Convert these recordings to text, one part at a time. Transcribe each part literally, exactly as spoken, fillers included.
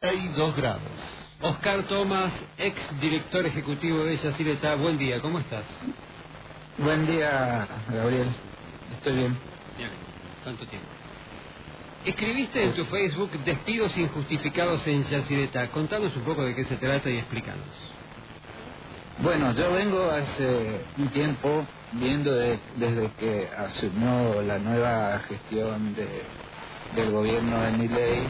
y dos grados. Oscar Tomás, ex director ejecutivo de Yacyretá, buen día, ¿cómo estás? Buen día, Gabriel. Estoy bien. Bien, tanto tiempo. Escribiste en tu Facebook despidos injustificados en Yacyretá. Contanos un poco de qué se trata y explícanos. Bueno, yo vengo hace un tiempo viendo de- desde que asumió la nueva gestión de, del gobierno de Milei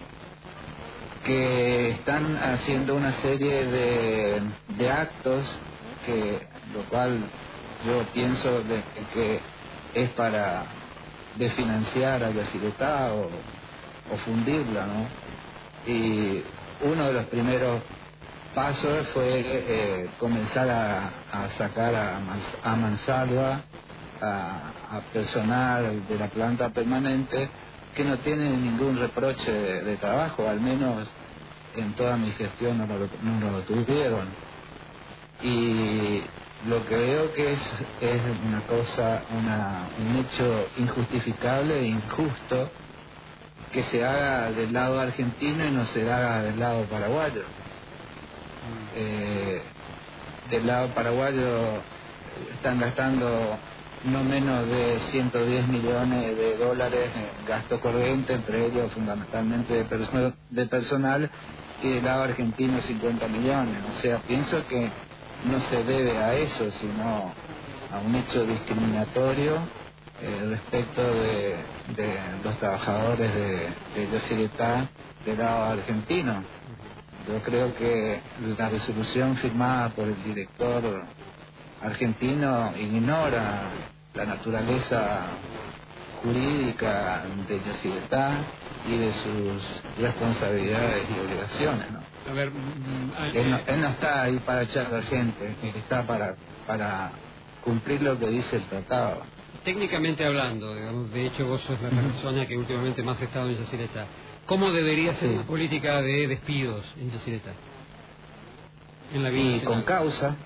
que están haciendo una serie de, de actos que lo cual yo pienso de, que es para desfinanciar a Yacyretá o, o fundirla, ¿no? Y uno de los primeros pasos fue eh, comenzar a, a sacar a, Mans- a Mansalva, a, a personal de la planta permanente que no tiene ningún reproche de, de trabajo, al menos en toda mi gestión no lo, no lo tuvieron. Y lo que veo que es, es una cosa, una, un hecho injustificable e injusto que se haga del lado argentino y no se haga del lado paraguayo. Eh, del lado paraguayo están gastando no menos de ciento diez millones de dólares en gasto corriente, entre ellos fundamentalmente de, perso de personal, y del lado argentino cincuenta millones. O sea, pienso que no se debe a eso, sino a un hecho discriminatorio eh, respecto de, de los trabajadores de, de Yacyretá del lado argentino. Yo creo que la resolución firmada por el director argentino ignora la naturaleza jurídica de Yacyretá y de sus responsabilidades y obligaciones, ¿no? A ver, mm, ah, Él no, eh, él no está ahí para echar a la gente, él está para, para cumplir lo que dice el tratado. técnicamente hablando, digamos, de hecho vos sos la persona que últimamente más ha estado en Yacyretá. ¿Cómo debería ser Sí. una política de despidos en Yacyretá? En la Y vida con nacional. causa,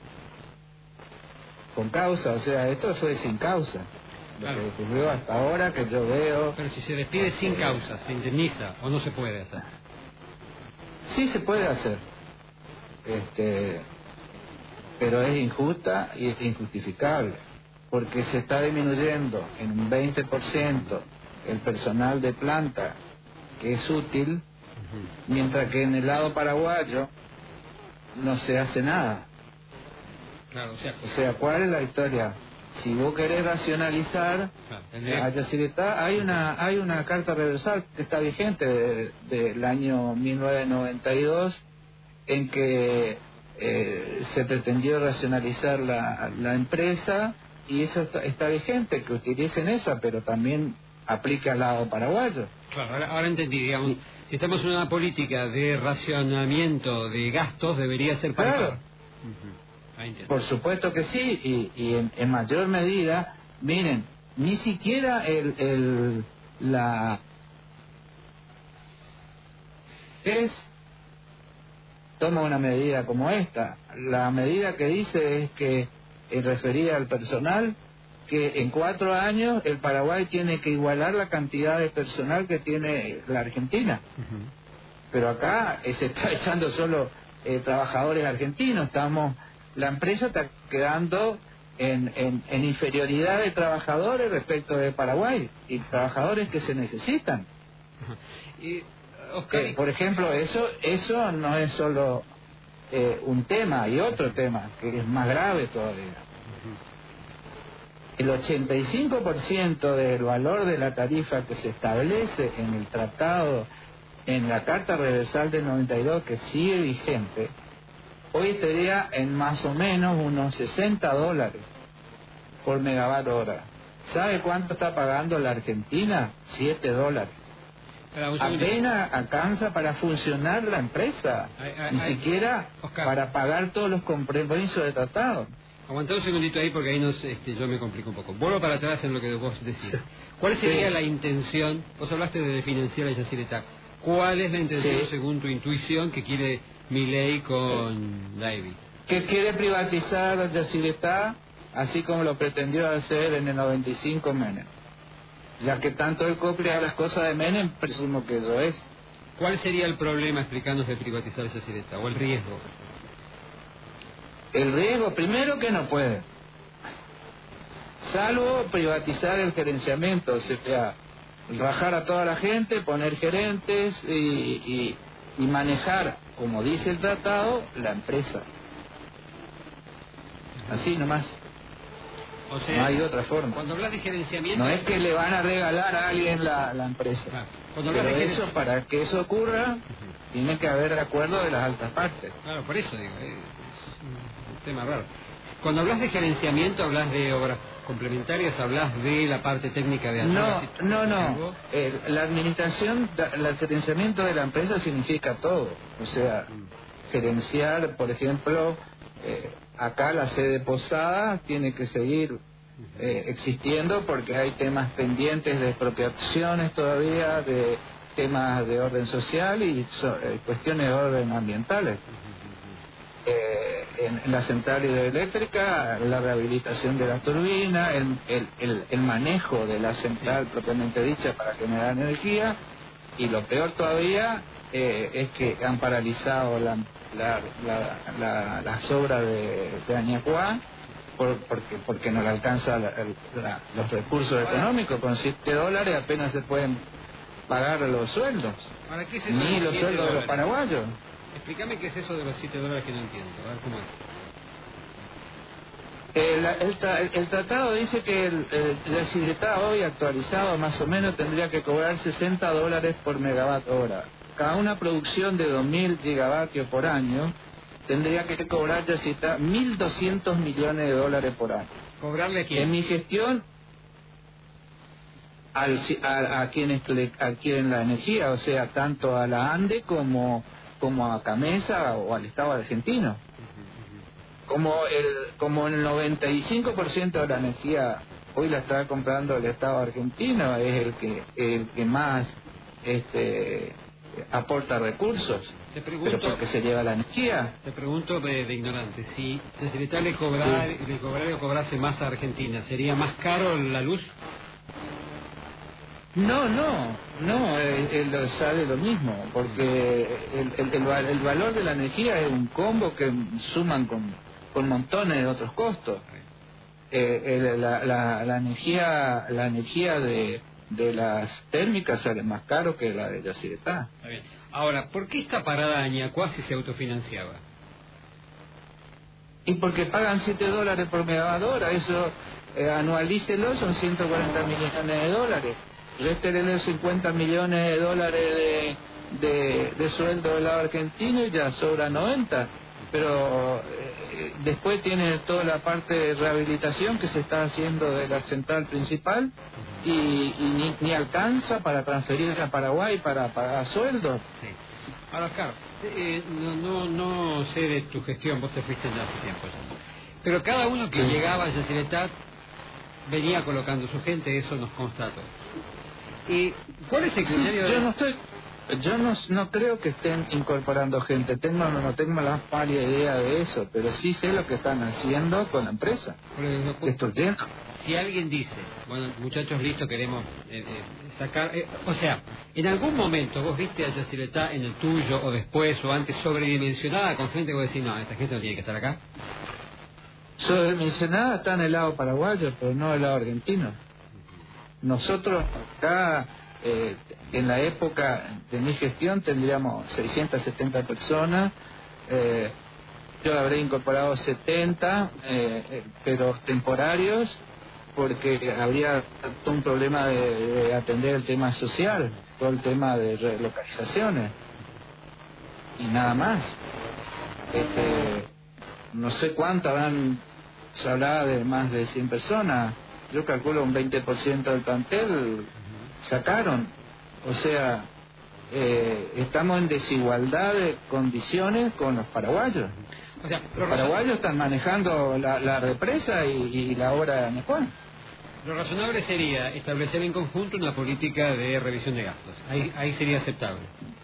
con causa, o sea, esto fue sin causa. Lo Claro. que ocurrió hasta ahora, que yo veo... Pero si se despide sin eh, causa, ¿se indemniza o no se puede hacer? Sí se puede hacer, este, pero es injusta y es injustificable, porque se está disminuyendo en un veinte por ciento el personal de planta que es útil, Ujú. mientras que en el lado paraguayo no se hace nada. Claro, o sea, O sea, ¿cuál es la historia? Si vos querés racionalizar claro, a tendría- Yacyretá, hay una hay una carta reversal que está vigente de- del año mil novecientos noventa y dos en que eh, se pretendió racionalizar la, la empresa, y eso está, está vigente, que utilicen esa, pero también aplica al lado paraguayo. claro, ahora, ahora entendí, digamos, Sí. si estamos en una política de racionamiento de gastos, debería ser para Claro. acá. Ujú. Ahí entiendo. Por supuesto que sí, y, y en, en mayor medida, miren, ni siquiera el, el la es toma una medida como esta. La medida que dice es que, en referida al personal, que en cuatro años el Paraguay tiene que igualar la cantidad de personal que tiene la Argentina. Ujú. Pero acá eh, se está echando solo eh, trabajadores argentinos. Estamos, la empresa está quedando en, en, en inferioridad de trabajadores respecto de Paraguay, y trabajadores que se necesitan. Ajá. Y, Oscar, Eh, por ejemplo, eso eso no es solo eh, un tema, hay otro tema que es más grave todavía. El ochenta y cinco por ciento del valor de la tarifa que se establece en el tratado, en la Carta Reversal del noventa y dos, que sigue vigente, hoy estaría en más o menos unos sesenta dólares por megawatt hora. ¿Sabe cuánto está pagando la Argentina? siete dólares. espera, un segundito. Apenas alcanza para funcionar la empresa, Ay, ay, ni ay. siquiera Oscar. para pagar todos los compromisos de tratado. Aguantá un segundito ahí porque ahí nos, este, yo me complico un poco. Vuelvo para atrás en lo que vos decís. ¿Cuál sería Sí. la intención? Vos hablaste de financiar a Yacyretá. ¿Cuál es la intención, Sí. según tu intuición, que quiere Milei con David? Que quiere privatizar Yacyretá, así como lo pretendió hacer en el noventa y cinco Menem. Ya que tanto él copia las cosas de Menem, presumo que eso es. ¿Cuál sería el problema, explícanos, de privatizar Yacyretá, o el riesgo? El riesgo, primero, que no puede. Salvo privatizar el gerenciamiento, o sea, rajar a toda la gente, poner gerentes y, y, y manejar, como dice el tratado, la empresa. Así nomás. O sea, no hay otra forma. Cuando hablas de gerenciamiento... No es que le van a regalar a alguien la, la empresa. Claro. Cuando Pero hablas de eso, gerenci... para que eso ocurra, uh-huh. tiene que haber acuerdo de las altas partes. Claro, por eso digo, es un tema raro. Cuando hablas de gerenciamiento, hablas de obras complementarias, hablas de la parte técnica de... No, no, no. Eh, la administración, el gerenciamiento de la empresa significa todo. O sea, mm. gerenciar, por ejemplo... Eh, acá la sede Posadas tiene que seguir eh, existiendo porque hay temas pendientes de expropiaciones todavía, de temas de orden social y so, eh, cuestiones de orden ambientales. Eh, en, en la central hidroeléctrica, la rehabilitación de la turbina, el, el, el, el manejo de la central propiamente dicha para generar energía, y lo peor todavía eh, es que han paralizado la La, la, la, las obras de, de Añacuá por, porque, porque no le alcanza la, la, los recursos económicos. Con siete dólares apenas se pueden pagar los sueldos. ¿Para qué es eso ni de los sueldos de los paraguayos. Explícame qué es eso de los siete dólares que no entiendo. A ver cómo es. El, el, el tratado dice que el, el Yacyretá hoy actualizado más o menos tendría que cobrar sesenta dólares por megawatt hora. Cada una producción de dos mil gigavatios por año tendría que cobrar Yacyretá mil doscientos millones de dólares por año. ¿Cobrarle a quién? En mi gestión, al, a, a quienes adquieren la energía, o sea, tanto a la ANDE como, como a Camesa o al Estado argentino. Como el, como el noventa y cinco por ciento de la energía hoy la está comprando el Estado argentino, es el que, el que más... este aporta recursos, te pregunto, pero porque se lleva la energía. Te pregunto de, de ignorante, si Yacyretá le cobrara, sí. le cobrara o cobrase más a Argentina, ¿sería más caro la luz? No, no, no, él, él sale lo mismo, porque el, el, el, el valor de la energía es un combo que suman con, con montones de otros costos. Eh, el, la, la, la energía, la energía de de las térmicas sale más caro que la de Yacyretá. Está bien. Ahora, ¿por qué está parada Añacuá si se autofinanciaba? Y porque pagan siete dólares por megawatt hora, eso eh, anualícelo, son ciento cuarenta millones de dólares. Réstele cincuenta millones de dólares de, de, de sueldo del lado argentino y ya sobra noventa. Pero eh, después tiene toda la parte de rehabilitación que se está haciendo de la central principal y, y ni, ni alcanza para transferir a Paraguay para pagar sueldos. Sí. Ahora, Oscar, eh, no, no, no sé de tu gestión, vos te fuiste ya hace tiempo ya. Pero cada uno que sí. llegaba a Yacyretá venía colocando su gente, eso nos consta a todos. ¿Y cuál es el criterio? Sí, yo de... no estoy... Yo no, no creo que estén incorporando gente, tengo, no, no tengo la más pálida idea de eso, pero sí sé lo que están haciendo con la empresa. Destruyendo. Si alguien dice, bueno, muchachos, listo, queremos eh, eh, sacar... Eh, o sea, en algún momento vos viste a Yacyretá en el tuyo, o después, o antes, sobredimensionada con gente que vos decís, no, esta gente no tiene que estar acá. Sobredimensionada está en el lado paraguayo, pero no en el lado argentino. Nosotros acá... Eh, en la época de mi gestión tendríamos seiscientas setenta personas, eh, yo habré incorporado setenta, eh, eh, pero temporarios, porque habría todo un problema de, de atender el tema social, todo el tema de relocalizaciones, y nada más. Este, no sé cuánto habrán, se hablaba de más de cien personas, yo calculo un veinte por ciento del plantel sacaron, o sea, eh, estamos en desigualdad de condiciones con los paraguayos. O sea, los paraguayos están manejando la, la represa y, y la obra de Añacuá. Lo razonable sería establecer en conjunto una política de revisión de gastos. Ahí, ahí sería aceptable.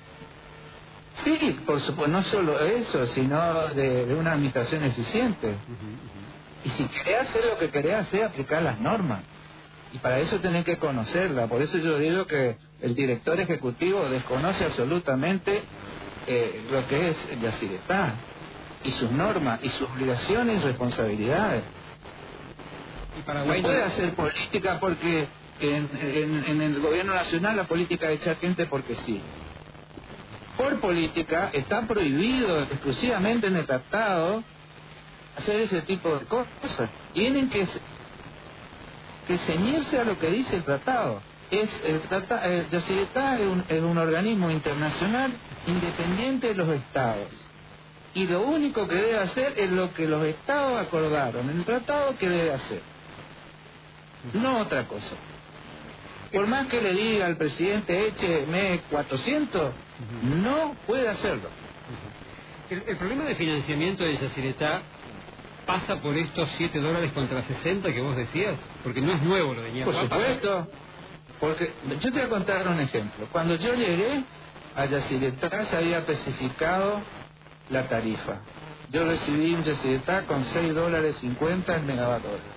Sí, por supuesto, no solo eso, sino de, de una administración eficiente. Uh-huh, uh-huh. Y si querés hacer lo que querés hacer, aplicar las normas. Y para eso tenés que conocerla. Por eso yo digo que el director ejecutivo desconoce absolutamente eh, lo que es Yacyretá y sus normas y sus obligaciones y responsabilidades. Y Paraguay no puede hacer política porque en, en, en el gobierno nacional la política es echar gente porque sí. Por política está prohibido exclusivamente en el tratado hacer ese tipo de cosas. Tienen que que ceñirse a lo que dice el tratado. Es el trata, eh, Yacyretá es un, es un organismo internacional independiente de los estados. Y lo único que debe hacer es lo que los estados acordaron en el tratado que debe hacer. No otra cosa. Por más que le diga al presidente écheme cuatrocientos, no puede hacerlo. El, el problema de financiamiento de Yacyretá pasa por estos siete dólares contra sesenta que vos decías, porque no es nuevo lo de Ñahuá. Por supuesto, porque yo te voy a contar un ejemplo. Cuando yo llegué a Yacyretá se había especificado la tarifa. Yo recibí un Yacyretá con seis dólares cincuenta el megavatio hora.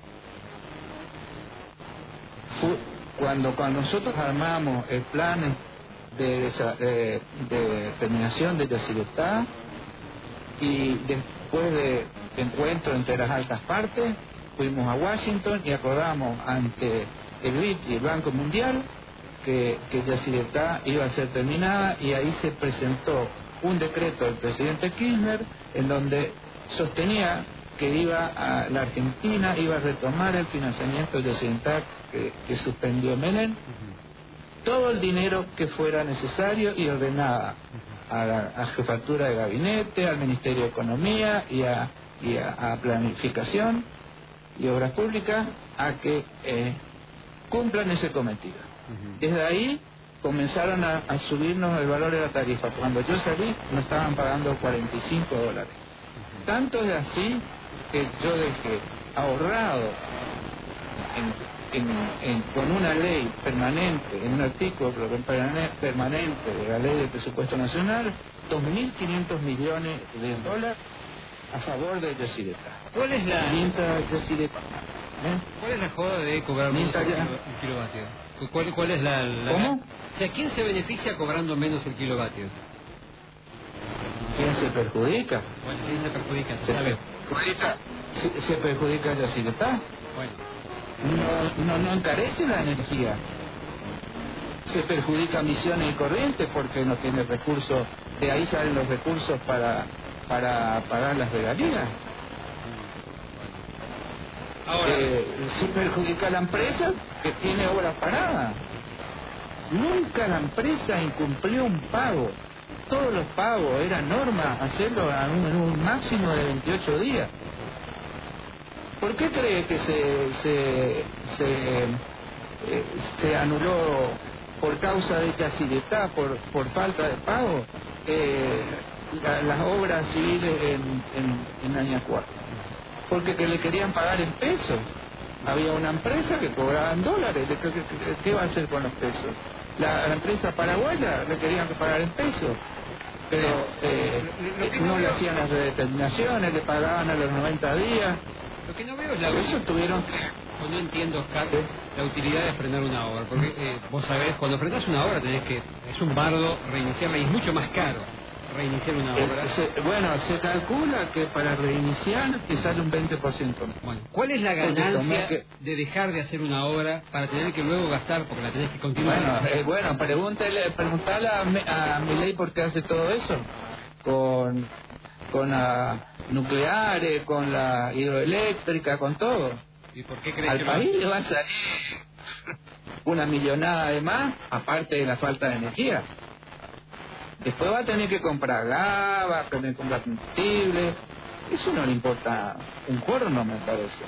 Cuando, cuando nosotros armamos el plan de, de, de terminación de Yacyretá y después de encuentro entre las altas partes, fuimos a Washington y acordamos ante el B I D y el Banco Mundial que, que Yacyretá iba a ser terminada, y ahí se presentó un decreto del presidente Kirchner en donde sostenía que iba a, la Argentina iba a retomar el financiamiento de Yacyretá que, que suspendió Menem, uh-huh. todo el dinero que fuera necesario, y ordenaba a la a jefatura de gabinete, al Ministerio de Economía y a y a, a planificación y obras públicas a que eh, cumplan ese cometido. Uh-huh. Desde ahí comenzaron a, a subirnos el valor de la tarifa. Cuando yo salí nos estaban pagando cuarenta y cinco dólares. Uh-huh. Tanto es así que yo dejé ahorrado en, en, en, con una ley permanente, en un artículo permanente de la ley del presupuesto nacional, dos mil quinientos millones de dólares a favor de Yacyretá. ¿Cuál es la mientras Yacyretá, ¿eh? ¿Cuál es la joda de cobrar menos el, kilo, el kilovatio? ¿Cuál, cuál es la, la ¿Cómo? O sea, ¿quién se beneficia cobrando menos el kilovatio? ¿Quién se perjudica? Bueno, ¿quién se perjudica? Se perjudica, se, se perjudica Yacyretá. Bueno. No, no, no encarece la energía. Se perjudica Misiones y Corrientes porque no tiene recursos. De ahí salen los recursos para para pagar las regalías. Ahora, eh, se perjudica a la empresa que tiene obras paradas. Nunca la empresa incumplió un pago. Todos los pagos, era norma hacerlo en un, en un máximo de veintiocho días. ¿Por qué cree que se se se, eh, se anuló por causa de Yacyretá, por, por falta de pago, eh, la, las obras civiles en, en, en Añacuá? Porque que le querían pagar en pesos. Había una empresa que cobraba en dólares. ¿Qué, qué, qué va a hacer con los pesos? La, la empresa paraguaya le querían pagar en pesos. Pero eh, no le hacían las redeterminaciones, le pagaban a los noventa días. Lo que no veo es la... Eso tuvieron... Pues no entiendo, Oscar, la utilidad de frenar una obra. Porque eh, vos sabés, cuando frenás una obra tenés que... Es un bardo reiniciarla y es mucho más caro reiniciar una obra. Eh, se, bueno, se calcula que para reiniciar te sale un veinte por ciento. Bueno, ¿cuál es la ganancia que... de dejar de hacer una obra para tener que luego gastar porque la tenés que continuar? Bueno, eh, bueno pregúntale, preguntale a, a Milei por qué hace todo eso. Con, con las nucleares, con la hidroeléctrica, con todo. ¿Y por qué crees Al que país lo... le va a salir una millonada de más, aparte de la falta de energía. Después va a tener que comprar gas, va a tener que comprar combustible. Eso no le importa un corno, me parece.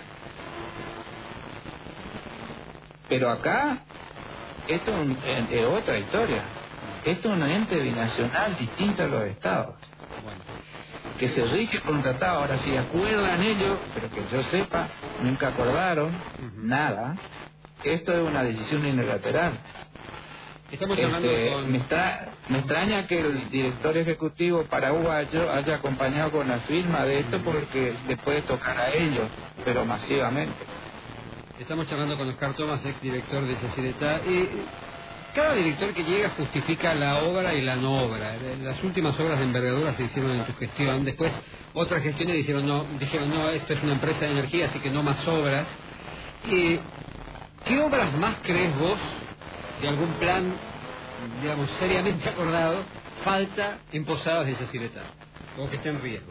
Pero acá, esto es, un, es otra historia. Esto es un ente binacional distinto a los estados. Bueno. Que se rige por un tratado. Ahora, si acuerdan ellos, pero que yo sepa, nunca acordaron uh-huh. nada. Esto es una decisión unilateral. Estamos este, hablando con... me, extra, me extraña que el director ejecutivo paraguayo haya acompañado con la firma de esto porque le puede tocar a ellos, pero masivamente. Estamos charlando con Oscar Tomás, ex director de Yacyretá. Eh, cada director que llega justifica la obra y la no obra. Las últimas obras de envergadura se hicieron en tu gestión. Después otras gestiones dijeron no, dijeron no, esto es una empresa de energía, así que no más obras. Eh, ¿Qué obras más crees vos de algún plan, digamos, seriamente acordado, falta en Posadas de Yacyretá? O que esté en riesgo.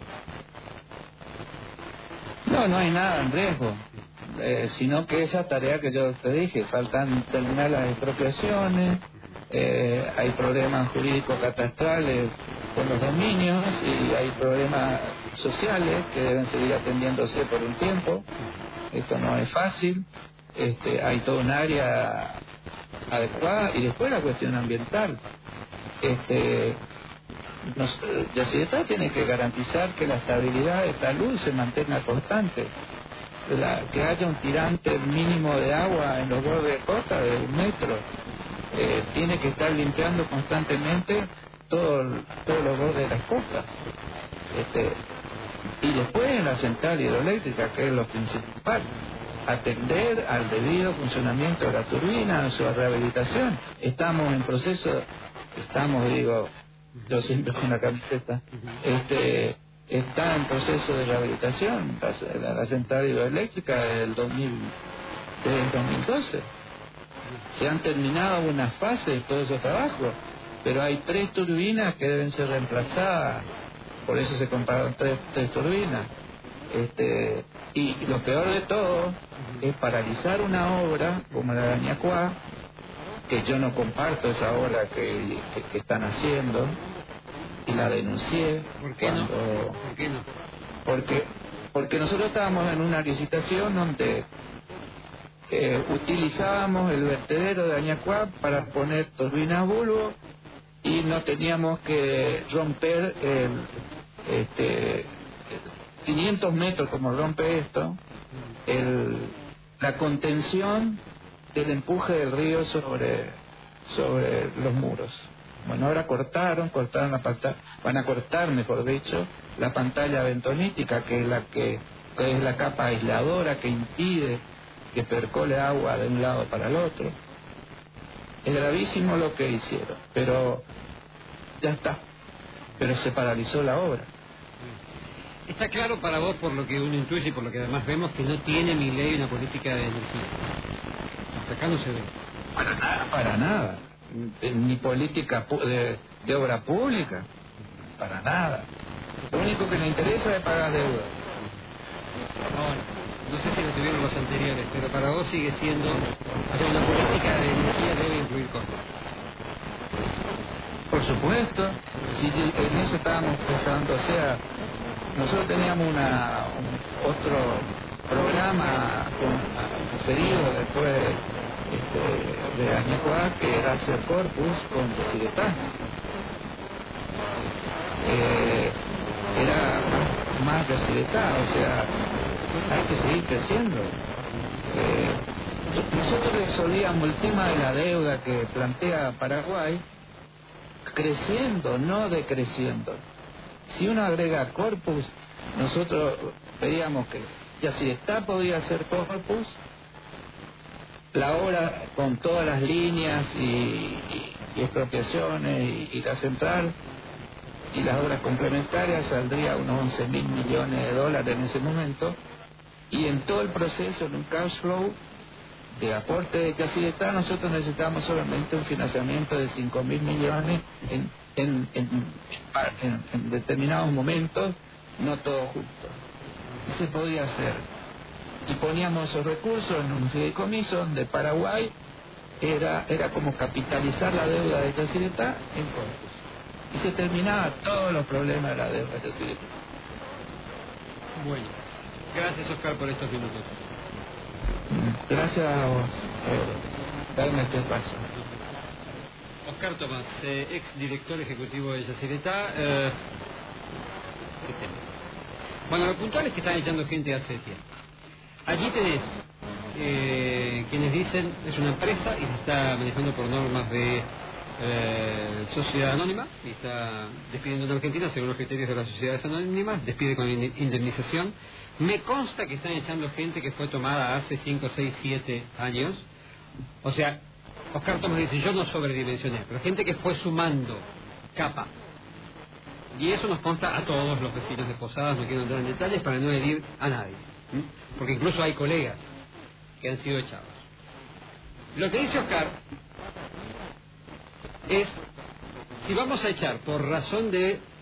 No, no hay nada en riesgo. Eh, sino que esa tarea que yo te dije, faltan terminar las expropiaciones, eh, hay problemas jurídicos catastrales con los dominios y hay problemas sociales que deben seguir atendiéndose por un tiempo. Esto no es fácil, este, hay todo un área adecuada y después la cuestión ambiental. Este, nos, Yacyretá tiene que garantizar que la estabilidad de talud se mantenga constante. La, que haya un tirante mínimo de agua en los bordes de costa de un metro, eh, tiene que estar limpiando constantemente todo, todos los bordes de las costas, este, y después en la central hidroeléctrica, que es lo principal, atender al debido funcionamiento de la turbina, su rehabilitación. Estamos en proceso, estamos digo, yo siempre con la camiseta, este está en proceso de rehabilitación la, la central hidroeléctrica desde el, dos mil, desde el dos mil doce. Se han terminado una fase de todos esos trabajos, pero hay tres turbinas que deben ser reemplazadas, por eso se compraron tres, tres turbinas. Este, y lo peor de todo es paralizar una obra como la de Añacuá, que yo no comparto esa obra que, que, que están haciendo, y la denuncié. ¿Por qué cuando, no? ¿Por qué no? Porque, porque nosotros estábamos en una licitación donde eh, utilizábamos el vertedero de Añacuá para poner turbinas Bulbo y no teníamos que romper el, este, quinientos metros como rompe esto, el, la contención del empuje del río sobre, sobre los muros. Bueno, ahora cortaron, cortaron la pantalla, van a cortar, mejor dicho, la pantalla bentonítica, que es la que, que es la capa aisladora que impide que percole agua de un lado para el otro. Es gravísimo lo que hicieron, pero ya está, pero se paralizó la obra. Está claro para vos, por lo que uno intuye y por lo que además vemos, que no tiene mi ley una política de energía. Hasta acá no se ve. Para nada, para nada. Ni política de, de obra pública, para nada. Lo único que le interesa es pagar deuda. Ahora, no sé si lo tuvieron los anteriores, pero para vos sigue siendo, o sea, una política de energía debe incluir costos. Por supuesto, si en eso estábamos pensando, o sea, nosotros teníamos una un, otro programa con, referido después este, de Añacuá, que era hacer corpus con Yacyretá. Eh, era más, más Yacyretá, o sea, hay que seguir creciendo. Eh, nosotros resolvíamos el tema de la deuda que plantea Paraguay creciendo, no decreciendo. Si uno agrega corpus, nosotros pedíamos que Yacyretá podía hacer corpus, la obra con todas las líneas y, y, y expropiaciones y, y la central y las obras complementarias saldría unos once mil millones de dólares en ese momento, y en todo el proceso, en un cash flow de aporte de Yacyretá, nosotros necesitamos solamente un financiamiento de cinco mil millones en, en, en, en, en determinados momentos, no todo justo. Y se podía hacer. Y poníamos esos recursos en un fideicomiso donde Paraguay era, era como capitalizar la deuda de Yacyretá en corpus. Y se terminaba todos los problemas de la deuda de Yacyretá. Bueno, gracias Oscar por estos minutos. Gracias a vos por darme este espacio. Oscar Tomás, eh, ex director ejecutivo de Yacyretá. Eh, ¿Qué tema? Bueno, lo puntual es que están echando gente hace tiempo. Allí tenés eh, quienes dicen es una empresa y se está manejando por normas de eh, sociedad anónima y está despidiendo en Argentina según los criterios de las sociedades anónimas, despide con indemnización Me consta que están echando gente que fue tomada hace cinco, seis, siete años. O sea, Oscar Tomás dice, yo no sobredimensioné, pero gente que fue sumando capa. Y eso nos consta a todos los vecinos de Posadas, no quiero entrar en detalles para no herir a nadie. ¿m? Porque incluso hay colegas que han sido echados. Lo que dice Oscar es, si vamos a echar por razón de